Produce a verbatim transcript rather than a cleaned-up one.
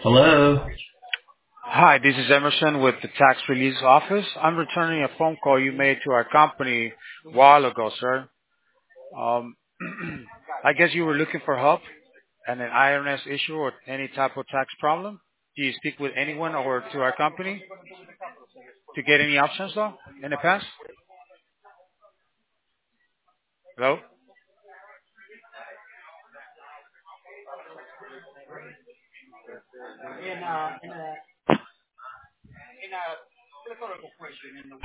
Hello. Hi, this is Emerson with the tax release office. I'm returning a phone call you made to our company a while ago, sir. Um, I guess you were looking for help and an I R S issue or any type of tax problem. Do you speak with anyone or to our company to get any options though in the past? Hello?